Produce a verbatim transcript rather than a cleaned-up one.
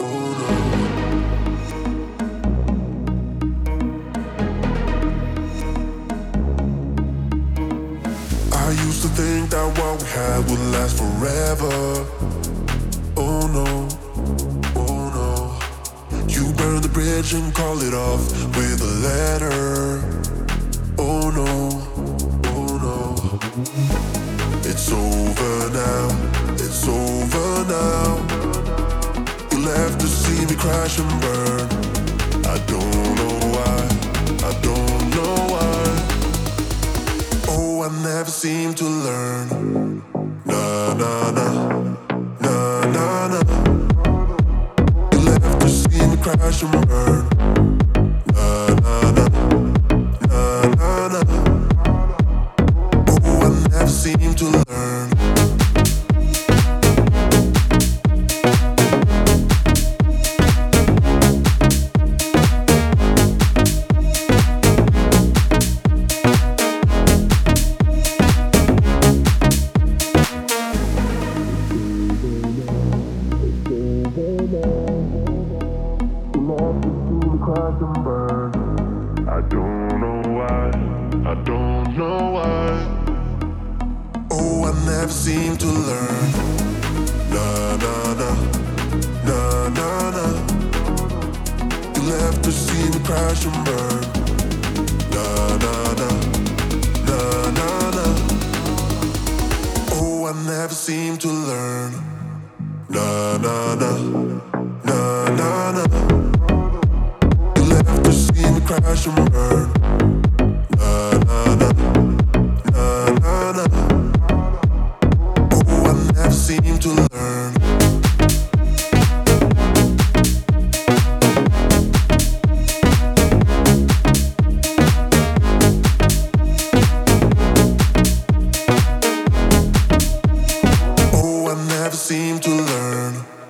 I used to think that what we had would last forever. Oh no, oh no. You burned the bridge and call it off with a letter. Oh no, oh no. It's over now, it's over now. You left to see me crash and burn. I don't know why, I don't know why. Oh, I never seem to learn. Nah, nah, nah, nah, nah, nah. You left to see me crash and burn. Nah, nah, nah, nah, nah, nah. Oh, I never seem to learn. I don't know why, I don't know why. Oh, I never seem to learn. Nah, nah, nah, nah, nah, nah. You left to see me crash and burn. Nah, nah, nah, nah, nah, nah. Oh, I never seem to learn. Nah, nah, nah, nah, nah, nah. You left to see me crash and burn. Nah, nah, nah, nah, nah, nah. Oh, I never seem to learn. Oh, I never seem to learn.